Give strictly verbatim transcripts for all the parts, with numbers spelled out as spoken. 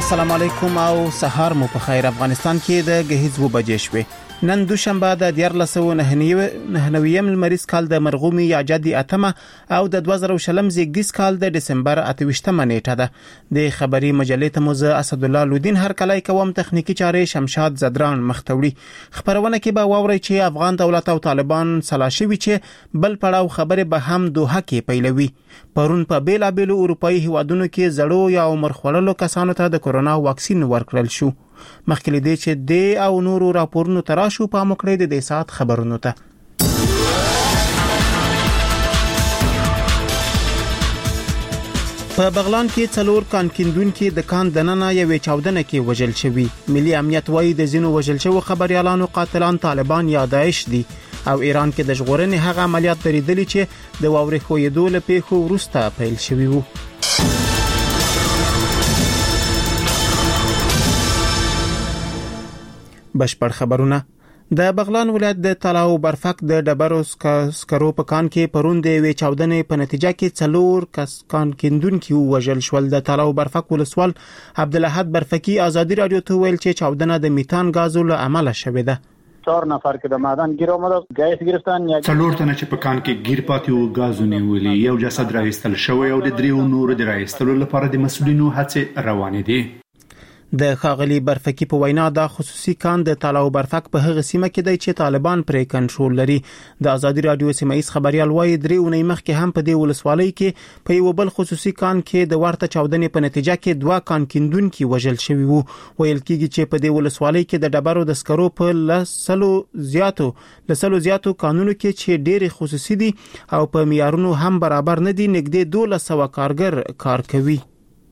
السلام علیکم او سهار مو په خیر. افغانستان کې د غهیز و بجې شوې. نن دوشنبه د دیارلس سوه نهه نوي لمریز کال د مرغومي یا جدي اتمه او د دوه زره شلم زیږدیز کال د دسمبر اته ویشتمه نیټه ده. د خبري مجلې ته موزه اسد الله لودین هر کله کوم تخنیکی چارې شمشاد زدران مختوړي. خبرونه کې به واوري چې افغان دولت او طالبان سلا شوي چې بل پړاو خبره به هم دوه کې پیلوي. پرون په بیلا بیلو اروپאי هیوادونو کې زړو یا عمر خړلو کسانو ته د کورونا واکسین ورکړل شو. مخکې دې چې د او نورو راپورونو تراشو په مکړې د دې سات خبرونو ته. په بغلان کې څلور کان کیندون کې د کان دننه یوې چاودنه کې وژل شوی. ملي امنیت وایي د زینو وژل شوی خبريالانو قاتلان طالبان یا داعش دي او ایران کې د ژغورنې هغه عملیات درېدلي چې د واورې خویدو له پیښو وروسته پیل شوی وو. بشپړ خبرونه. د بغلان ولایت د طلاو برفک د ډبرو سکرو په کان کې پرون د وی چاودنې په نتیجه کې څلور کس کان کیندون کې وژل شول. د طلاو برفک ولسوال عبدالاحد برفکی ازادي رادیو ته ویل چې چاودنه د میتان غازو له عمله شوې ده. چهار نفر که د معدن گیر آمده گیس گرفتن یا څلور تنه چې په کان کې گیر پاتې وو غازو نیولي. یو جسد راایستل شوی او د دریو نورو د راایستلو لپاره د مسؤلینو هڅې روانې دي. د خاغلی برفکی په وینا دا خصوصي کان د طلاو برفک په هغه سیمه کې دی چې طالبان پرې کنټرول لري. د ازادي رادیو سیمایي خبريال وایي درې اونۍ مخکې هم په دې ولسوالۍ کې په یو بل خصوصي کان کې د ورته چاودنې په نتیجه کې دوه کان کیندون کې وژل شوی وو. ویل کېږي چې په دې ولسوالۍ کې د ډبرو د سکرو په لسلو زیاتو لسلو زیاتو قانونو کې چې ډېر خصوصي دي او په معیارونو هم برابر نه دي نږدې دوه سوه کارګر کار کوي.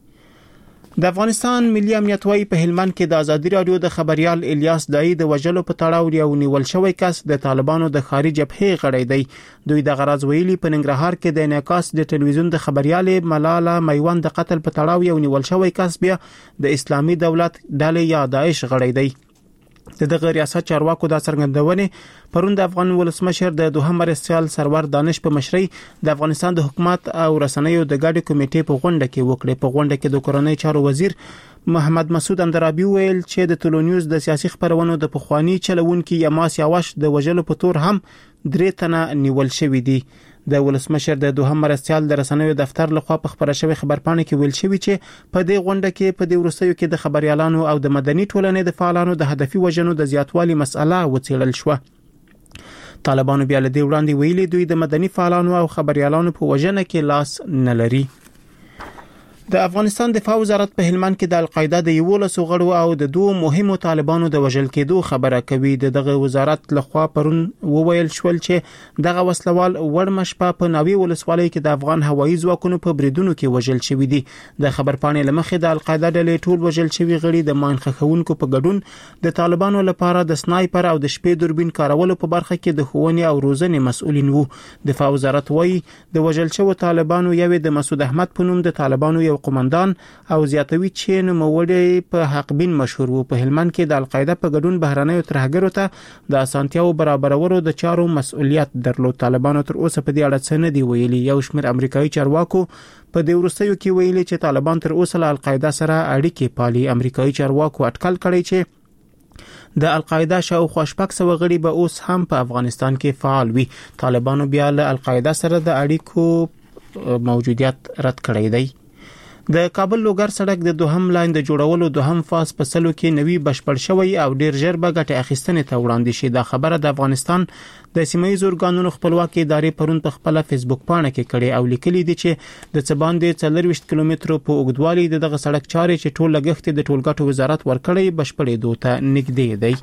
د افغانستان ملي امنیت وایي په هلمند کې د ازادي رادیو د خبريال الیاس دای د وژلو په تړاو یو نیول شوی کس د طالبانو د خارج جبهې غړی دی. دوی د غرض ویلي په ننګرهار کې د انعکاس د ټلویزیون د خبريال ملاله میوند د قتل په تړاو یو نیول شوی کس بیا د اسلامي دولت ډلې یا داعش غړی دی. د دغه ریاست چارواکو د څرګندونې پرون د افغان ولسمشر د دوهم مرستيال سرور دانش په مشرۍ د افغانستان د حکومت او رسنیو د ګډ کمیټې په غونډه کې وکړه. په غونډه کې د کورنۍ چارو وزیر محمد مسعود اندرابي ویل چې د تلونیوز د سیاسي خبرونو د پخوانی چلوونکو یماس یاوش د وژلو په تور هم درې تنه نیول شوی دي. د ولسمشر د دوهم مرستيال د رسنیو دفتر لخوا په خبره شوی خبرپاڼه کې ویل شوی چې په دې غونډه کې په دې ورستیو کې د خبريالانو او د مدني ټولنې د فعالانو د هدفي وژنو د زیاتوالي مسأله وڅېړل شو. طالبانو بیا له دې وړاندې ویلي دوی د مدني فعالانو او خبريالانو په وژنه کې لاس نه لري. د افغانستان دفاع وزارت په هلمند کې د القاعده د یولسو غړو او د دوه مهمو طالبانو د وژل کېدو خبره کوي. دغه وزارت لخوا پرون وویل شول چې دغه وسلوال وړمشپه په ناوی ولسوالۍ کې د افغان هوایي ځواکونو په بریدونو کې وژل شوی دي. د خبرپاڼې لمخې د القاعده ډلې ټول وژل شوی غړي د ماین خښونکو په ګډون د طالبانو لپاره د سنایپر او د شپې دوربین کارولو په برخه کې د ښوونې او روزنې مسؤلین وو. دفاع وزارت وایي د وژل شوی طالبانو یو د مسعود احمد په نوم د طالبانو یو قومندان او زیاتوي چې نوموړی په حقبین مشهور وو. په هلمند کې د القاعده په ګډون بهرنیو ترهګرو ته د اسانتیاو برابرولو د چارو مسؤلیت درلود. طالبانو تر اوسه په دې اړه څه نه دی ویلي. یو شمېر امریکایي چارواکو په دې ورستیو کې ویلي چې طالبان تر اوسه له القاعده سره اړیکې پالي. امریکایي چارواکو اټکل کړی چې د القاعده شاوخوا شپږ سوه غړي به اوس هم په افغانستان کې فعال وي. طالبانو بیا له القاعده سره د اړیکو موجودیت رد کړی دی. د کابل لوګر سړک د دوهم لاین د جوړولو دوهم فاز په سلو کې نوی بشپړ شوی او ډیر ژر به ګټه اخیستنې ته وړاندې شي. دا خبره د افغانستان د سیمایي ارګانونو خپلواکي ادارې پرون په خپل فیسبوک پاڼه کې کړي او لیکلي دي چې د څباندې څلور ویشت کیلومترو په اوږدوالي دغه سړک چارې چې ټول لګښت د ټولګټو وزارت ورکړي بشپړې دوته نږدې دی.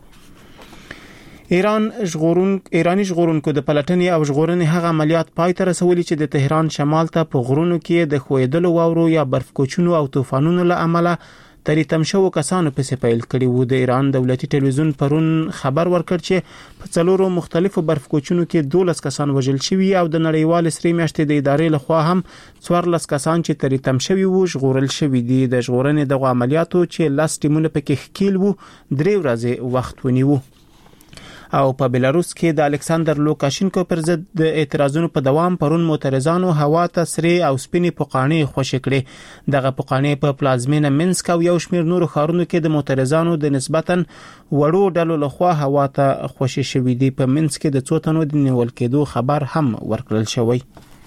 ایران ژغورون ایرانی ژغورونکو د پلټنې او ژغورنې هغه عملیات پای ته رسولي چې د تهران شمال ته په غرونو کې د خویدلو واورو یا برف کوچونو او طوفانونو له امله تری تم شو کسانو په پیل کړي وو. د ایران دولتي ټلویزیون پرون خبر ورکړ چې په څلورو مختلفو برف کوچونو کې دولس کسان وژل شوي او د نړیوال سری میاشتې د ادارې لخوا هم څوارلس کسان چې تری تم شوي وو ژغورل شوي دي. د ژغورنې دغه عملیاتو چې لاس ټیمونه پکې ښکیل وو درې ورځې وخت ونیو. او په بلاروس کې د الکساندر لوکاشینکو پر ضد د اعتراضونو په دوام پرون معترضانو هوا ته سرې او سپینې پوقانې خوشې کړې. دغه پوقانې په پلازمینه منسک او یو شمېر نورو ښارونو کې د معترضانو د نسبتاً وړو ډلو لخوا هوا ته خوشې شوې دي. په منسک کې د څو تنو د نیول کېدو خبر هم ورکړل شوی.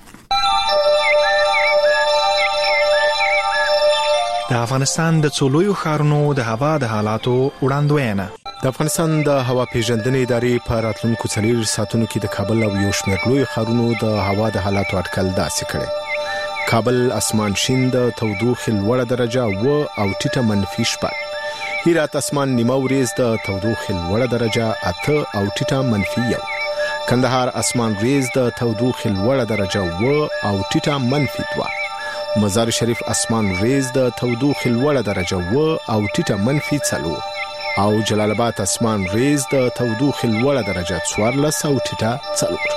د افغانستان د څولویو ښارونو د هوا د حالاتو وړاندوینه. د افغانستان د هوا پیژندنې ادارې په راتلونکو څلور ساعتونو کې د کابل او یو شمېر لوی ښارونو د هوا د حالاتو اټکل داسې کړي: کابل اسمان شین د تودوخې لوړه درجه و او ټیټه منفي شپږ، هرات اسمان نیمه وریځ د تودوخې لوړه درجه اته او ټیټه منفي یو، کندهار اسمان ریز د تودوخې لوړه درجه و او ټیټه منفي دوه، مزار شریف اسمان ریز د تودوخې لوړه درجه و او ټیټه منفي څلور، او جلال آباد اسمان ریز د تودوخې لوړه درجه څوارلس او ټیټه څلور.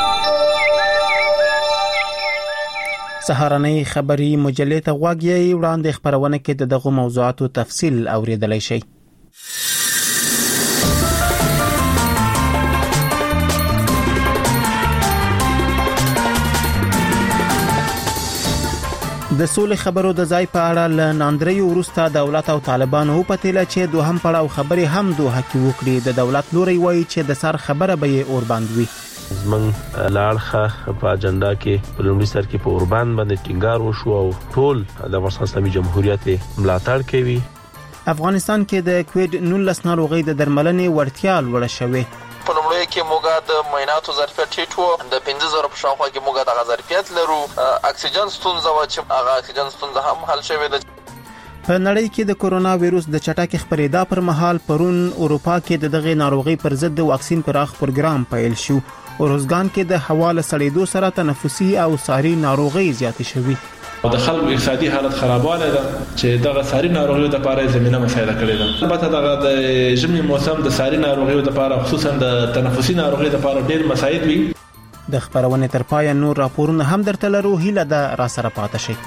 سهارنۍ خبري مجلې ته غوږ یې وړاندې خبرونه کې د دغه موضوعاتو تفصیل اوریدلای شئ. د سولې خبرو د ځای په اړه ل ناندریو وروسته دولت او طالبانو په تله چې دوهم پړاو خبرې هم دوه کې وکړي. د دولت لوري وایي چې د سر خبره به یې اوربند وي. زمنګ لاړخه په اجنډا کې په لومړي سر کې په اوربند باندې ټینګار وشو او ټول د افغانستان اسلامي جمهوریت ملاتړ کوي. افغانستان کې د کووډ نولس ناروغي د درملنې وړتیا لوړه شوې. په لومړی کې موږ د معایناتو ظرفیت ټیټ وو، د پنځه زره په شاوخوا کې موږ د ظرفیت لرو. اکسیجن ستونزه و چې هغه اکسیجن ستونزه هم حل شوې ده. په نړۍ کې د کورونا وایروس د چټک خپرېدا پر مهال پرون اروپا کې د دغه ناروغي پر ضد د واکسین پراخ پروګرام پیل شو. اورزګان کې د حواله سړېدو سره تنفسي او ساري ناروغي زیاتې شوې. او د خلکو اقتصادي حالت خرابواله ده چې دغه ساري ناروغیو لپاره زمينه مساعده کړې ده. البته دغه د ژمي موسم د ساري ناروغیو لپاره خصوصا د تنفسي ناروغیو لپاره ډېر مساعد وي. د خبرونه تر پای نور راپورونه هم درته لرو، هیله ده را سره پاتې شئ.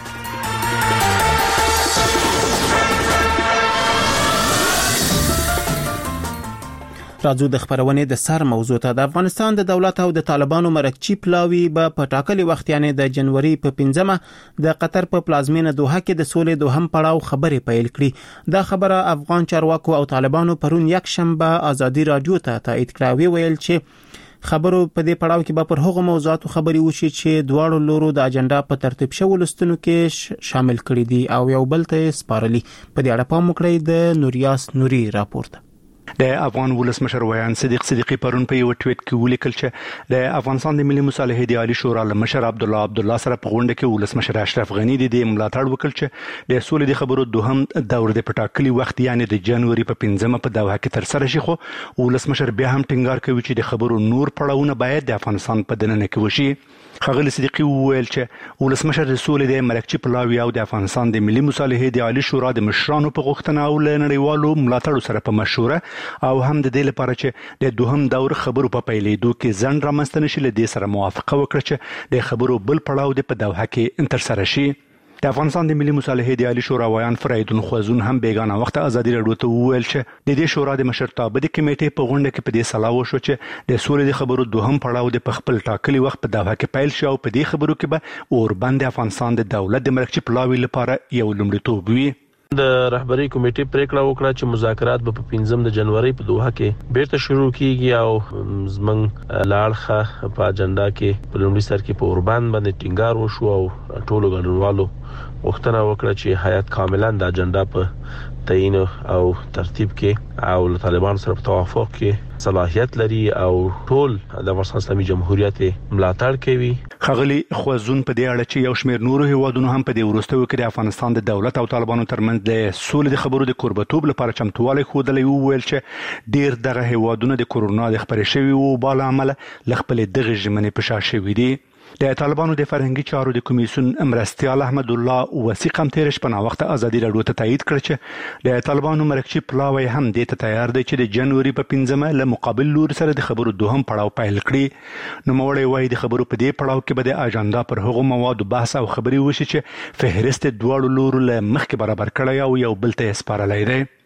راځو د خبرونه د سر موضوع ته. د افغانستان د دولت او د طالبانو مرکچی پلاوی به په ټاکلي وخت یعنی د جنوري په پنځمه د قطر په پلازمینه دوحه کې د سولې دوهم پړاو خبرې پیل کړي. دا خبره افغان چارواکو او طالبانو پرون یک شنبه ازادي رادیو ته تایید کړه. ویل چې خبرو په دې پړاو کې به پر هغو موضوعاتو خبري وشي چې دواړو لورو د اجنډا په ترتیب شوی لستونو کې شامل کړي دي او یو بل ته سپارلي. په دې اړه پام وکړئ د نوریاس نوري راپورته. د افغان ولسمشر ویان صدیق صدیقی پرون په یو ټویټ کې ولیکل چې د افغانستان د ملي مصالحې د عالی شورا مشر عبد الله عبد الله سره په غونډه کې ولسمشر اشرف غنی د دې ملاتړ وکړ چې د سولې د خبرو دوهم دور د پټاکلي وخت یعنی د جنوري په پنځمه په دوحه کې تر سره شي. خو ولسمشر بیا هم ټینګار کوي چې د خبرو نور پړاوونه باید د افغانستان په دننه کې وشي. خغلی صدیقی وویل چې ولسمشر د سولې د مرکچی پلاوی او د افغانستان د ملي مصالحې د عالی شورا د مشرانو په غوښتنه او لنړیوالو ملاتړ سره په مشوره او هم د دې لپاره چې د دوهم دور خبرو په پیلېدو کې ځنډ رامنځته نشي له دې سره موافقه وکړه چې د خبرو بل پړاو د په دوحه کې تر سره شي. د افغانستان د ملي مصالحې د عالی شورا ویان فریدون خوازون هم بیگانه وخت ازادي راډیو ته وویل چې د دې شورا د مشرتابه د کمیټې په غونډه کې په دې سلا وشو چې د سولې د خبرو دوهم پړاو د خپل ټاکلي وخت په دوحه کې پیل شو او په دې خبرو کې به اوربند افغانستان د دولت د مرکچی پلاوی لپاره یو لومړیتوب وي. د رهبری کمیټې پریکړه وکړه چې مذاکرات به په پنځم د جنوري په دوحه کې بیرته شروع کیږي او زمنګ لاړخه په اجنډا کې په لومړي سر کې په اوربند باندې ټینګار وشو او ټولو ګډونوالو وختونه وکړه چې حیات کاملا د اجنډا په تعین او ترتیب کې او طالبان سره په توافق کې صلاحیت لري او ټول د افغانستان اسلامي جمهوریت ملاتړ کوي. خغلی خوازون په دې اړه چې یو شمېر نورو هیوادونو هم په دې وروستیو کې د افغانستان د دولت او طالبانو ترمنځ د سولې د خبرو د کوربتوب لپاره چمتووالی ښودلی وویل چې ډیر دغه هیوادونه د کورونا د خپرې شوي وبا له امله له خپلې دغې ژمنې په شا شوي دي. د طالبانو د فرهنګي چارو د کمیسیون مرستیال احمد الله وثیق هم تیر شپه وخت ازادي راډیو ته تایید کړ چې د طالبانو مرکچی پلاوی هم د ته تیار دی چې د جنوري په پنځمه له مقابل لور سره د خبرو دوهم پړاو پیل کړي. نو موړی وایي د خبرو په دې پړاو کې به د اجنډا پر هغو موادو بحث او خبري وشي چې فهرست دواړو لورو له مخکې برابر کړی او یو بل ته سپارلی دی.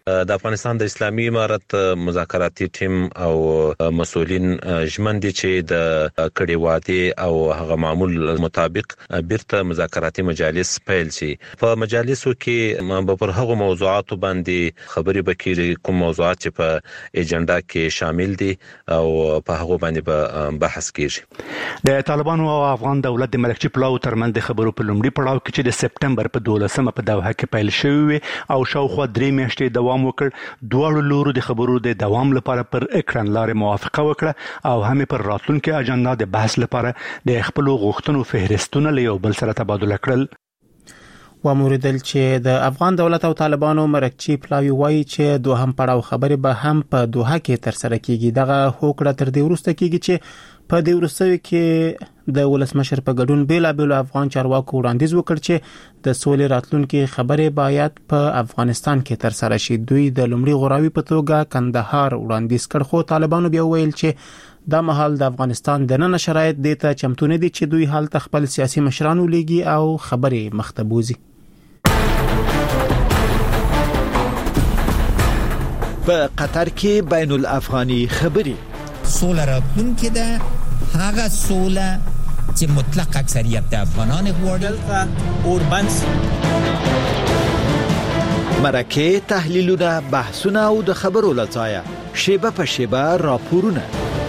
د افغانستان د اسلامي امارت مذاکراتي ټیم او مسؤلین ژمن دي چې د کړي واده او هغه معمول مطابق بیرته مذاکراتي مجالس پیل شي. په مجالسو کې به پر هغه موضوعات باندې خبرې وکړي کوم موضوعات چې په ایجنډا کې شامل دي او په هغه باندې به بحث کیږي. د طالبانو او افغان دولت د ملکچي پلاو ترمنځ د خبرو په لومړي پړاو کې چې د سپټمبر په دولسمه په دوحه کې پیل شوی او شاوخوا درې میاشتې دوام وکړ. دواړو لورو د خبرو د دوام لپاره پر کړنلارې موافقه وکړه او هم پر راتلونکي اجنډا د بحث لپاره د خپل غوښتنو فهرستونه له یو بل سره تبادله کړل. وموردل چې د افغان دولت او طالبانو مرکچی پلاوی وایي چې دوهم پړاو خبرې به هم په دوحه کې تر سره کیږي. دغه هوکړه تر دې وروسته کیږي چې په دې وروستیو کې د ولسمشر په ګډون بیلابېلو افغان چارواکو وړاندیز وکړ چې د سولې راتلونکي خبرې باید په افغانستان کې تر سره شي. دوی د لومړي غوراوي په توګه کندهار وړاندیز کړ، خو طالبانو بیا ویل چې دا مهال د افغانستان د نن شرایط د ته چمتو نه دي چې دوی حالت خپل سیاسي مشرانو لګي او خبرې مختبوزي. په قطر کې بین الافغاني خبرې سوله راتلونکې ده، هغه سوله چې مطلق اکثریت د افغانان غواړي. اوربنس مرکه تحلیلونه، بحثونه او د خبرو لځایه شیبه په شیبه راپورونه.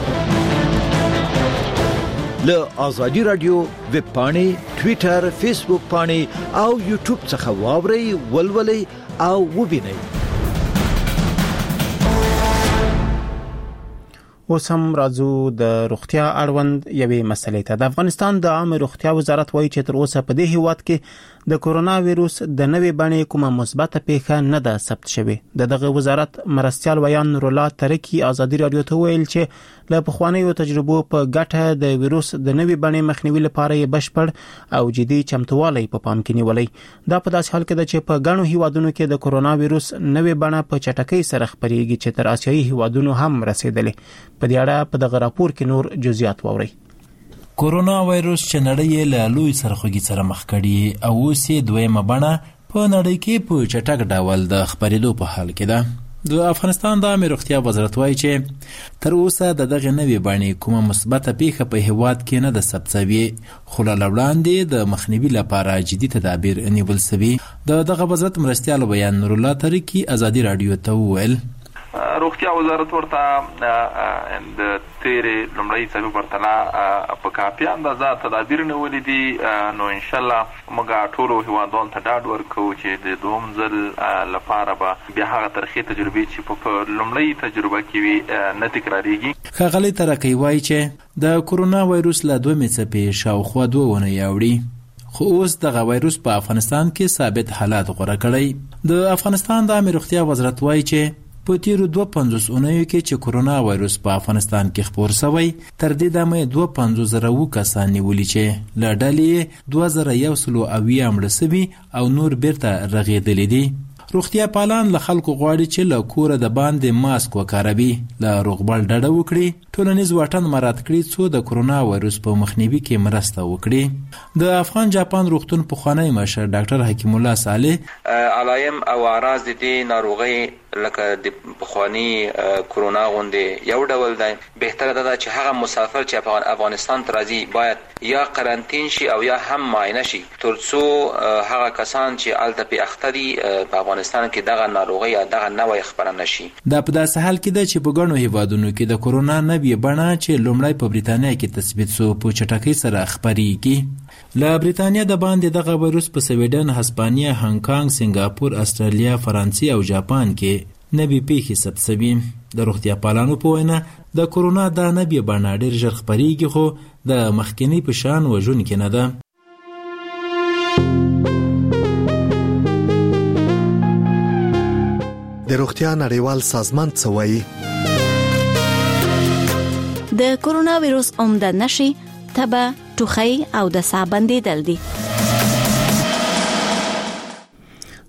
له آزادی رادیو ویب پاڼې، ټوئیټر، فیسبوک پاڼې او یوټیوب څخه واورئ، ولولئ او ووینئ. اوس هم راځو د روغتیا اړوند یوې مسلې ته. د افغانستان د عامه روغتیا وزارت وایي چې تر اوسه په دې هیواد کې د کورونا وایروس د نوې بڼې کومه مثبته پیښه نه ده ثبت شوې. د دغه وزارت مرستیال ویان نور الله ترکی آزادی رادیو ته ویل چې له پخوانیو تجربو په ګټه د وایروس د نوې بڼې مخنیوي لپاره یې بشپړ او جدي چمتووالی په پام کې نیولای. دا په داسې حال کې ده چې په ګڼو هیوادونو کې د کورونا وایروس نوې بڼه په چټکۍ سره خپرېږي چې تر آسیایي هیوادونو هم رسیدلې. په دې اړه په دغه راپور کې نور جزئیات واورئ. کورونا وایروس چې نړۍ له لوی سرخوږي سره مخ کړي او اوس یې دویمه بڼه په نړۍ کې په چټک ډول د خپرېدو په حال کې ده. د افغانستان د عامه روغتیا وزارت وایي چې تر اوسه د دغه نوې بڼې کومه مثبته پیښه په هیواد کې نه ده ثبت شوې، خو له وړاندې د مخنیوي لپاره جدي تدابیر نیول شوي. د دغه وزارت مرستیال بیان نور الله ترکی آزادی رادیو ته وویل روغتیا وزارت ورته د تیرې لومړۍ څلور پرتله په کافي اندازه تدابیر نیولې دي. نو ان شاء الله موږ ټولو هیوادوالو ته ډاډ ورکوو چې د دوهم ځل لپاره به بیا هغه ترخې تجربې چې په لومړۍ تجربه کې وي نه تکرارېږي. ښاغلی ترکی وایي چې د کورونا وایروس له دویمې څپې شاوخوا دوه اونۍ اوړي، خو اوس دغه وایروس په افغانستان کې ثابت حالات غوره کړی. د افغانستان د عامه روغتیا وزارت وایي چې په تیرو دوه پنځوس اونیو کې چې کورونا وایروس په افغانستان کې خپور شوی، تر دې دمه دوه پنځوس زره اووه کسان نیولي چې له ډلې دوه زره یو سل او اویا مړه شوي او نور بیرته رغېدلي دي. روغتیا پالان له خلکو غواړي چې له کوره د باندې ماسک وکاروي، له روغبړ ډډه وکړي، ټولنیز واټن مراعات کړي څو د کورونا وایروس په مخنیوي کې مرسته وکړي. د افغان جاپان روغتون پخوانی مشر ډاکټر حکیم الله صالح علایم او اعراض د دې ناروغي لکه د پخوانی کورونا غوندې یو ډول دی. بهتره ده چې هغه مسافر چې افغانستان ته راځي باید یا قرنطین شي او یا هم معاینه شي، ترڅو هغه کسان چې هلته پې اخته دي په افغانستان کې دغه ناروغي یا دغه نوی خپره نه شي. دا په داسې حال کې ده چې په ګڼو هیوادونو کې د کورونا نوې بڼه چې لومړی په بریتانیا کې تثبیت شو په چټکۍ سره خپرېږي. له بریتانیا د باندې دغه وایروس په سویډن، هسپانیا، هانګ کانګ، سنګاپور، استرالیا، فرانسې او جاپان کې نبی پیښې ثبت شوي. د روغتیا پالانو په وینا د کورونا دا نوې بڼه ډېر ژر خپرېږي، خو د مخکینۍ په شان وژونکې نه ده. د روغتیا نړیوال سازمان څه وایي؟ د کورونا وایروس عمده نښې تبه، ټوخی او د ساه بندېدل دي.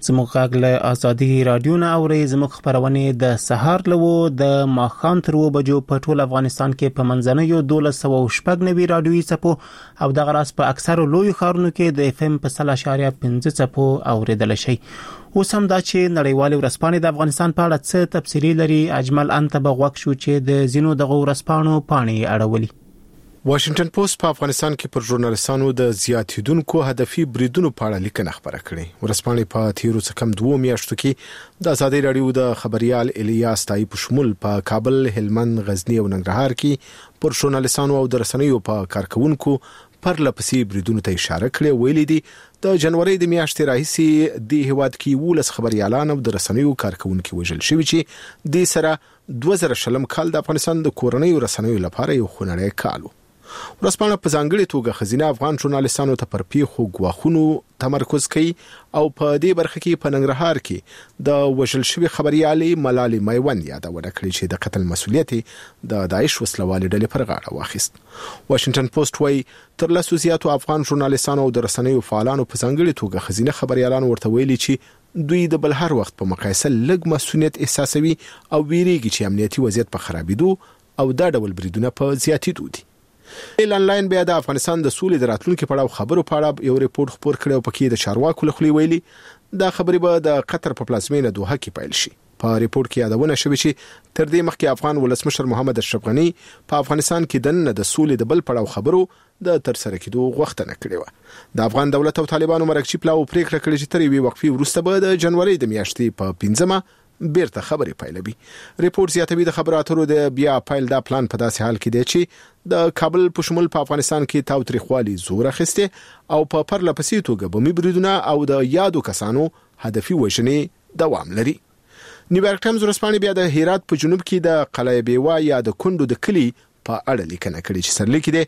زموږ غږ له آزادي رادیو نه اوري. زموږ خبرونه د سهار لوو د ماخام تر و بجو په ټول افغانستان کې په منځنوي دولس سوه شپږ نوي رادیوي چپو او د غراس په اکثر لوی خارونو کې د اف ام په صله اشاریه پنځه چپو اوریدل شي. اوس هم دا چې نړیوال ورسپانې د افغانستان په اړه څه تفصیلی لري. اجمل انت بغوښ شو چې د زینو د ورسپانو پانی اړولي. واشنگټن پوسټ په افغانستان کې پر ژورنالستانو د زیاتیدونکو هدفي بریدونو په اړه لیکنه خبره کړې. ورسپانې په تیرو څه کم دوه میاشتو کې د آزادي رادیو د خبريال الیاس تای په شمول په کابل، هلمند، غزنی او ننګرهار کې پر ژورنالستانو او د رسنیو په کارکونکو پر لپسې بریدونو ته اشاره کړې. ویلي دي د جنوري د میاشتې راهیسې د هیواد کې ولس خبريالان او د رسنیو کارکونکو وژل شوی چې د سره دوه زره شلم کال د افغانستان د کورنۍ رسنیو لپاره یو خونړی کال و. ورسپانه په ځانګړي توګه خزینه افغان ژورنالستانو ته پر پیښو غواخونو تمرکز کوي او په دې برخه کې په ننګرهار کې د وژل شوی خبريالي ملالي میوند یادونه کړې چې د قتل مسؤلیت د داعش وسلوالي ډلې پر غاړه واخیست. واشنگټن پوسټ وايي تر لاسو زیاتو افغان ژورنالستانو او د رسنیو فعالانو په ځانګړي توګه خزینه خبريالان ورته ویلي چې دوی د بل هر وخت په مقایسه لږ مسؤلیت احساسوي او ویریږي چې امنیتي وضعیت په خرابېدو او دا ډول بریدونه په زیاتېدو دي. ایل انلاین بیا د افغانستان د سولې د راتلونکو په اړه خبرو په اړه یو ریپورت خبر کړی او پکې د چارواکو لخوا ویلي دا خبرې به د قطر په پلازمینه دوحه کې پیل شي. په ریپورت کې یادونه شوې چې تر دې مخکې افغان ولسمشر محمد اشرف غنی په افغانستان کې د د سولې د بل پړاو خبرو د تر سره کېدو غوښتنه کړې و. د افغان دولت او طالبانو مرکزي پلاو پریکړه کړې چې تر یوې وقفې وروسته به د جنوري د میاشتې په پنځمه بیرته خبرې پیلوي. ریپورت زیاتوي د خبرو اترو د بیا پیل دا پلان په داسې حال کې دی چې د کابل په شمول په افغانستان کې تاوتریخوالي زور اخیسته او په پرلپسې توګه بمي بریدونه او د یادو کسانو هدفي وژنې دوام لري. نیویارک ټایمز ورسپانې بیا د هرات په جنوب کې د قلعه بیوا یا د کندو د کلی په اړه لیکنه کړې چې سرلیک دی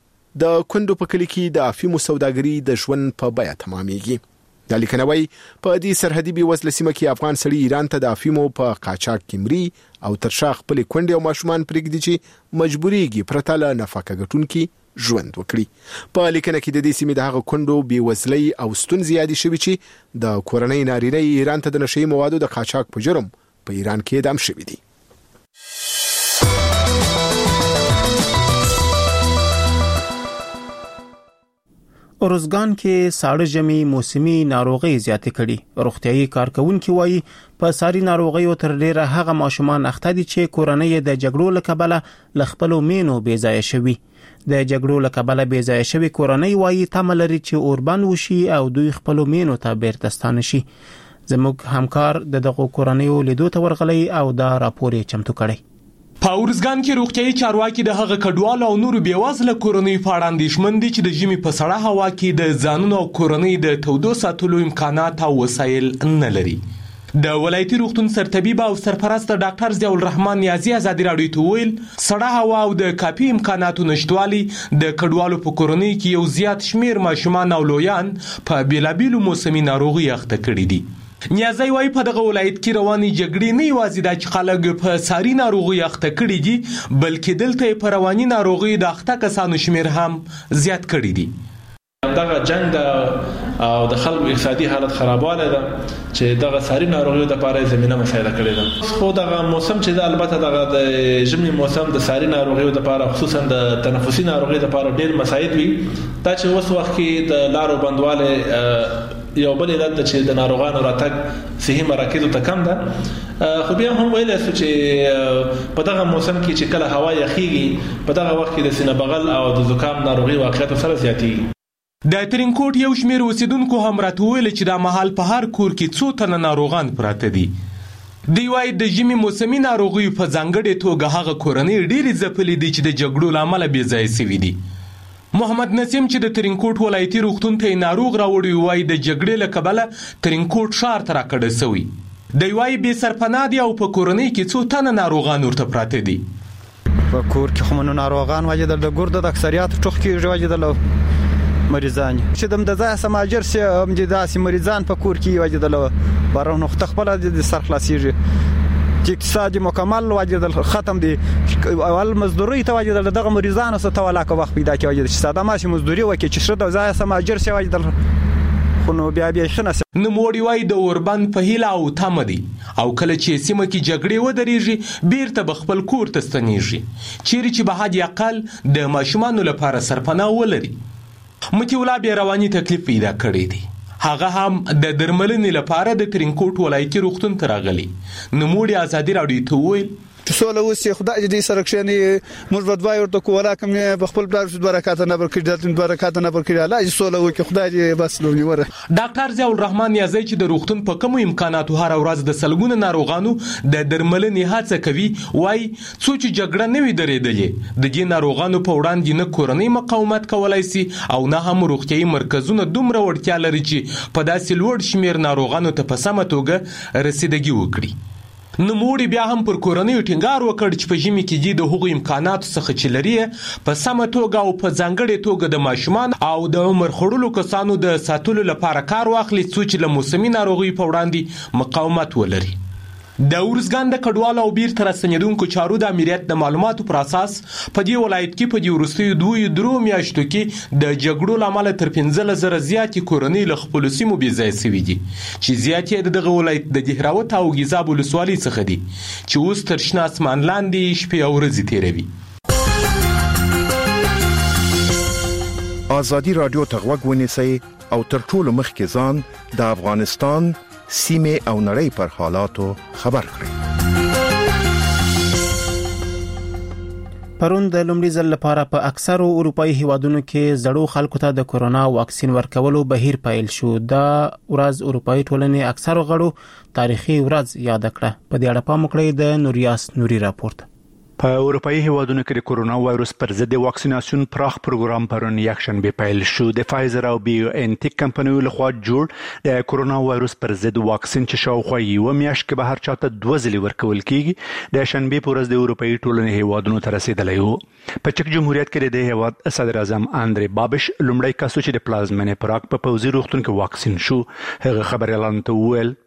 د کندو په کلی کې د افیمو سوداګري د ژوند په بیه تمامېږي. د لیکنوي په دې سرحدي بي وسله سیمه کې افغان سړي ایران ته د افیمو په قاچاق کیمري او ترشا خپل کونډې او ماشومان پرېږدي چې مجبوريږي پرته له نفقه ګټونکي ژوند وکړي. په لیکنه کې د دې سیمې د هغه کندو بي وسلې او ستون زیادي شوي چې د کورنۍ نارینه ایران ته د نشئی موادو د قاچاق په جرم په ایران کې اعدام شوي دي. اورزګان کې ساړه ژمي موسمي ناروغي زیاتې کړي. روغتيایي کارکونکو وایي په ساري ناروغیو تر ډیره هغه ماشومان اخته دي چې کورنۍ د جګړو لکبله لخپلو مینو بې ځای شوي. د جګړو لکبله بې ځای شوي کورنۍ وایي تمه لري چې اوربند وشي او دوی خپلو مینو ته بیرته ستانه شي. زموږ همکار دغه کورنۍ لیدو ته ورغلی او دا راپور یې چمتو کړی. په اورزګان کې روغتيایي چارواکي د هغه کډوالو او نورو بیوازله کورنۍ په اړه اندېښمن دي چې د ژمي په سړه هوا کې د ځانونو او کورنۍ د تودو ساتلو امکانات او وسایل نه لري. د ولایتي روغتون سرطبیب او سرپرست ډاکټر ضیاء الرحمن نیازی آزادي رادیو ته ویل سړه هوا او د کافي امکاناتو نشټوالي د کډوالو په کورنۍ کې یو زیات شمیر ماشومان او لویان په بیلابیلو موسمي ناروغي اخته کړي دي. نیازی وای په دغه ولایت کې رواني جګړې نه یوازې د چې خلک په ساري ناروغي اخته کړي دي بلکې دلته په رواني ناروغي د اخته کسانو شمیر هم زیات کړي دي. دغه جنگ او د خلکو اقتصادي حالت خرابواله ده چې دغه ساري ناروغیو د لپاره زمينه مساعده کړې ده. خو دغه موسم چې د البته دغه د ژمي موسم د ساري ناروغیو د لپاره خصوصا د تنفسي ناروغیو د لپاره ډېر مساعد وي. دا چې اوس وخت کې د لارو بندواله یو بل علت چې د ناروغانو راتګ صحي مراکزو ته کم ده. خو بیا هم ویل شو چې په دغه موسم کې چې کله هوا یخیږي په دغه وخت کې د سینه بغل او د زکام ناروغي واقعیت سره زیاتېږي. د ترینکوټ یو شمیر اوسیدونکو هم راټول چې د محل په هر کور کې څو تنه ناروغان پراته دي. دی وايي د ژمي موسمي ناروغي په ځانګړې توګه هغه کورنۍ ډېری ځپلې دي چې د جګړو لامل بې ځای شوي دي. محمد نسیم چې د ترینکوټ ولایتي روغتون ته ناروغ راوړی وای د جګړې لکبله ترینکوټ ښار ته راکړه سوی. دی وايي بې سرپناه دي او په کورنۍ کې څو تنه ناروغان ورته پراته دي. په کور کې خو منو ناروغان وجدل د ګرده د اکثریت ټوخ کې وجدل مریضان چې دم د ځای سماجر سي هم د داسې مریضان په کور کې وجدل بارو نو خپل د سر خلاصيږي چې اقتصادي مکمل وجدل ختم دي اول مزدوري ته وجدل دغه مریضانو څخه تولاکه وخت پیدا کوي چې ساده ماشي مزدوري وکړي چې شرط ځای سماجر سي وجدل خو نو بیا بیا خنه نوموړي وایي د اوربند په هیله او تمه دي او کله چې سیمه کې جګړې ودرېږي بیرته به خپل کور ته ستنېږي چیرې چې به حد اقل د ماشومانو لپاره سرپناه ولري. متي الله بیا رواني تکلیف پیدا کړی دی. هغه هم د درملنې لپاره د ترینکوټ ولایتي روغتون ته راغلی. نوموړي ازادي راډیو ته وویل سوله وسی خدای دې سره کښنی موږ په دوای ورته کولا کوم په خپل بلار برکات نه برکړي د برکات نه برکړي الله سوله وکي خدای دې بس لونی وره. ډاکټر ضیاء الرحمن یازی چې د روغتون په کوم امکاناتو هر ورځ د سلګونو ناروغانو د درملنې هڅه کوي وای څو چې جګړه نه وي درېدلې د دې ناروغانو په وړاندې نه کورنۍ مقاومت کولای شي او نه هم روغتيایي مرکزونه دومره وړتیا لري چې په داسې لوړ شمیر ناروغانو ته په سمه توګه رسیدګي وکړي. نوموړي بیا هم پر کورنۍ ټینګار وکړ چې په ژمي کې د هغو امکاناتو څخه چې لري په سمه توګه او په ځانګړې توګه د ماشومان او د عمر خړلو کسانو د ساتلو لپاره کار واخلي چې له موسمي ناروغیو په وړاندې مقاومت ولري. د ورزګان د کډوالو او بیرته راستنېدونکو چارو د امریت د معلوماتو پر اساس په دې ولایت کې په دې وروستیو دوه درو میاشتو کې د جګړو لامل تر پنځه زره زیاتې کورنۍ له خپلو سیمو بې ځایه شوي دي چې زیاتې د دغه ولایت د دهراوت او ګیزاب ولسوالۍ څخه دي چې اوس تر شنه اسمان لاندې شپې او ورځې تېروي. ازادي راډیو ته غوږ ونیسئ او تر ټولو مخکې ځان د افغانستان سیمه او نړۍ پر حالاتو خبر کړئ. پرون د لومړي ځل لپاره په اکثرو اروپאי هیوادونو کې زړو خلکو ته د کورونا واکسین ورکولو بهیر پیل شو. دا ورځ اروپאי ټولنې اکثرو غړو تاریخي ورځ یاد کړه. په دې اړه پام وکړئ د نوریاس نوري راپورټ. په اروپאי هیوادونو کې د کورونا وایروس پر ضد واکسیناسیون پراخ پروګرام پرون یکشن به پیل شو. د فایزر او بیو ان ټیک کمپنیو لخوا جوړ د کورونا وایروس پر ضد واکسین چې شاوخوا یو میاشت کې به هر چاته دوه ځلې ورکول کیږي د شنبه پر ورځ د اروپאי ټولنې هیوادونو ته رسیدلی وو. په چک جمهوریت کې د هیواد صدر اعظم اندری بابش لومړی کس چې د پلازمینې پراګ په پوزي روغتون کې واکسین شو. هغه خبر اعلان ته وویل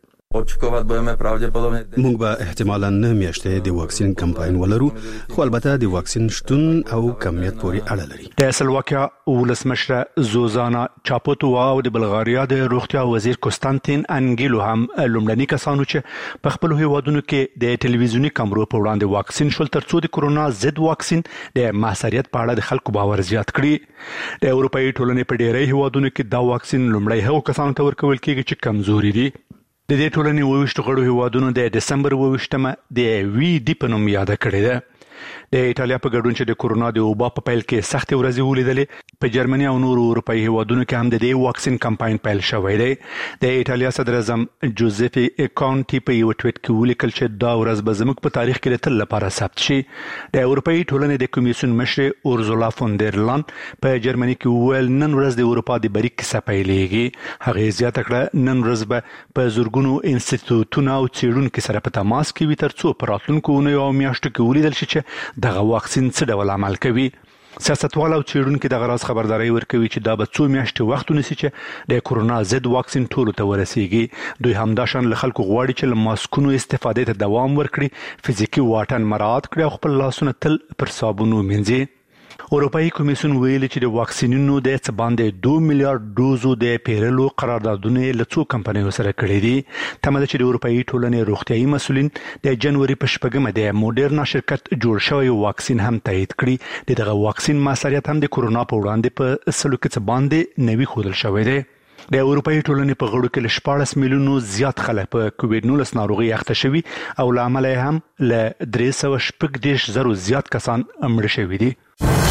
موږ به احتمالاً نه میاشتې د واکسین کمپاین ولرو خو البته د واکسین شتون او کمیت پورې اړه لري. د سلواکیا ولسمشر زوزانا چاپوتووا او د بلغاریا د روغتیا وزیر کوستانتین انګیلو هم لومړني کسانو چې په خپل هیوادونو کې د ټلویزیونی کیمرو په وړاندې واکسین شول ترڅو د کورونا ضد واکسین د محصریت په اړه د خلکو باور زیات کړي. د اروپאי ټولنې په ډیری هیوادونو کې دا واکسین لومړی هغو کسانو ته ورکول کیږي چې کمزوري دي. د دې ټولنې وویشت غړو هیوادونو د دسمبر وویشتمه د وی ډی په نوم یاد کړی ده. د ایتالیا په ګډون چې د کورونا د وبا په پیل کې سخت ورځې ولیدلې په جرمني او نورو اروپאי هیوادونو کې هم د دې واکسین کمپاین پیل شوی دی. د ایتالیا صدر اعظم جوزيفي کانټي په یو ټویټ کې ولیکل چې دا ورځ به زموږ په تاریخ کې د تل لپاره ثبت شي. د اروپאי ټولنې د کمیسیون مشر اورزولا فون در لان په جرمني کې وویل نن ورځ د اروپا د بریک کیسه پیلېږي. هغه زیاته کړه نن ورځ به په زورګونو انسټیټیوټونو او څېړونکو سره په تماس کې وي ترڅو په راتلونکو یو میاشتو کې ولیدل شي چې دغه واکسین څه ډول عمل کوي. سیاستوال او څېړونکو دغه راز خبرداري ورکوي چې دا به څو میاشتې وخت ونیسي چې د کورونا ضد واکسین ټولو ته ورسیږي. دوی همداشان له خلکو غواړي چې له ماسکونو استفادې ته دوام ورکړي، فزیکي واټن مراعات کړي او خپل لاسونه تل پر صابون ومینځي. اروپאי کمیسیون ویلي چې د واکسینونو د څه باندې دوه میلیارډ ډوزو د پیرلو قراردادونه له څو کمپنیو سره کړي دي. تمه ده چې د اروپאי ټولنې روغتيایي مسؤلین د جنوري په شپږمه د موډرنا شرکت جوړ شوی واکسین هم تایید کړي. دغه واکسین موثریت هم د کورونا په وړاندې په سلو کې څه باندې نوي ښودل شوی دی. د اروپאי ټولنې په غړو کې له شپاړس میلیونو زیات خلک په کووډ نولس ناروغي اخته شوي او له امله هم له درې سوه شپږ دېرش زرو زیات کسان مړه شوي دي.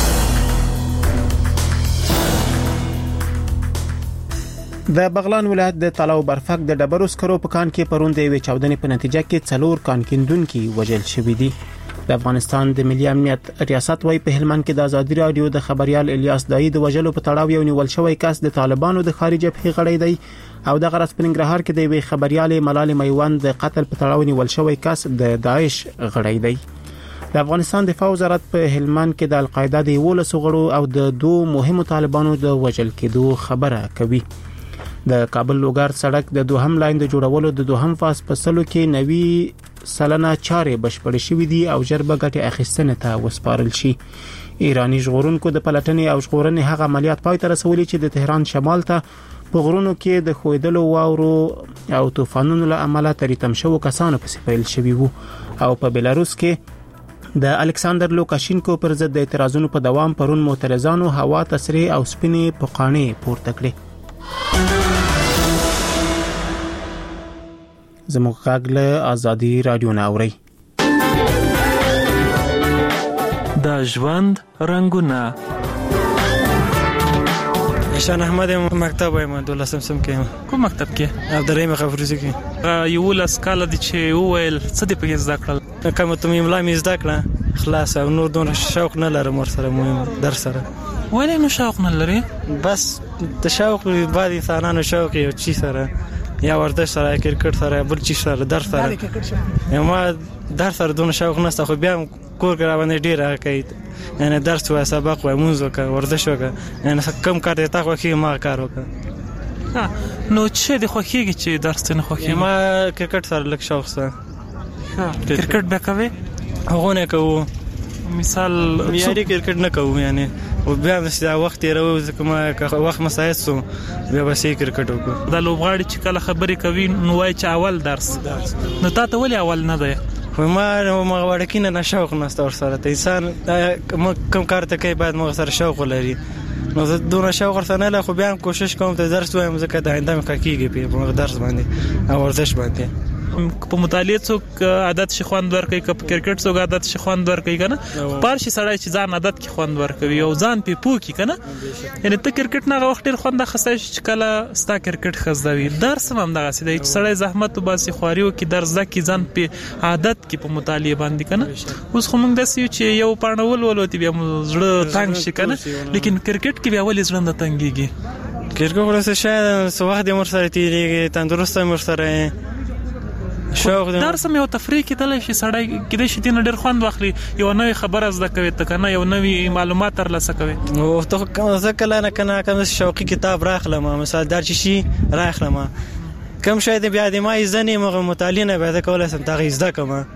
د بغلان ولایت د تالاو برفک د ډبرو سکرو په کان کې پرون د یوې چاودنې په نتیجه کې څلور کان کیندونکي وژل شوي دي. د افغانستان د ملي امنیت ریاست وايي په هلمند کې د ازادي رادیو د خبريال الیاس دای د وژلو په تړاو یو نیول شوی کس د طالبانو د خارجه په غړې دی او د غرض پنګرهار کې د یوې خبريال ملال میوند د قتل په تړاو نیول شوی کس د داعش غړې دی. د افغانستان دفاع وزارت په هلمند کې د القاعده د یولس غړو او د دوه مهمو طالبانو د وژل کېدو خبره کوي. د کابل لوګر سړک د دوهم لاین د جوړولو د دوهم فاز په سلو کې نوي سلنه چارې بشپړې شوې دي او جربه ګټه اخیستنه ته وسپارل شي. ایرانی ژغورونکو د پلټنې او ژغورنې هغه عملیات پای ته رسولي چې د تهران شمال ته په غرونو کې د خویدلو واورو او طوفانونو له امله تریتم شو کسانو په سپیل شوی وو او په بلاروس کې د الکساندر لوکاشینکو پر ضد د اعتراضونو په دوام پرون معترضانو هوا تسری او سپینې پقانې پورته کړې. زموږ غږ له آزادي رادیو ناوري. د ژوند رنگونه. شان احمد مکتب وایم دولسم سم کې. کوم مکتب کې؟ عبدالرحیم خفروزی کې. یو لاس کال د چې وویل څه دی په زده کړل؟ کوم ته املا می زده کړه خلاص او نور دون شوق نه لرم ور سره مهم در سره. ولې نو شوق نه لري؟ بس د شوق بعد انسانانو شوق یو چی سره یا ورزش سره کرکټ سره بل چی سره در سره ما در سره دون شوق نه خو بیا کور کې باندې ډیر کوي یعنی درس او سبق او موزیک او ورزش وکړه یعنی کم کار ته خو کې ما کار وکړه. نو چې د خوخیږي چې درس نه خوخي؟ ما کرکټ سره لک شوق سره. کرکټ به کوي؟ هغه نه کوو. مثال میاري کرکټ نه کوو یعنی او بیا د وخت یې راو کومه وخت مسایت سو بیا به سي کرکټ وکړو. د لوبغاړي چې کله خبرې کوي نو وای چې اول درس نو تا ته ولې اول نه دی؟ ما ما وړکینه نه شوق نشته ور سره ته انسان کم کار ته کوي بعد ما سره شوق ولري نو زه دونه شوق ورته نه له خو بیا کوشش کوم ته درس وایم ځکه د آینده مې کېږي په درس باندې او ورزش باندې. په مطالعه څوک عادت شي خوند ورکوي که په کرکټ څوک عادت شي خوند ورکوي کنه پار شي سړی چې ځان عادت کې خوند ورکوي او ځان په پوکي کنه یعنی ته کرکټ نه وخت ډیر خوند خسته شي چې کله ستا کرکټ خزدوي درس هم دغه سي د سړی زحمت وباسي خواريو کې درس ځکه ځان په عادت کې په مطالعه باندې کنه اوس خو موږ داسې چې یو پاڼول ولوتی بیا زړه تنگ شي کنه لیکن کرکټ کې بیا ولې زړه نه تنګيږي؟ کرکټ ورسره شاید سو وخت مر سره تیریږي تندرست مر سره شوق درس مې او تفریح کې تل شي سړی کې د شي ډېر خوند واخلي یو نوې خبره زده کوي ته کنه یو نوې معلومات ترلاسه کوي. او ته ځکه نه کنه کوم شوقي کتاب راخلم مثال در چی راخلم کم شاید بیا د ما ځنې مغه مطالعه نه به کولای سم تغییر زده کوم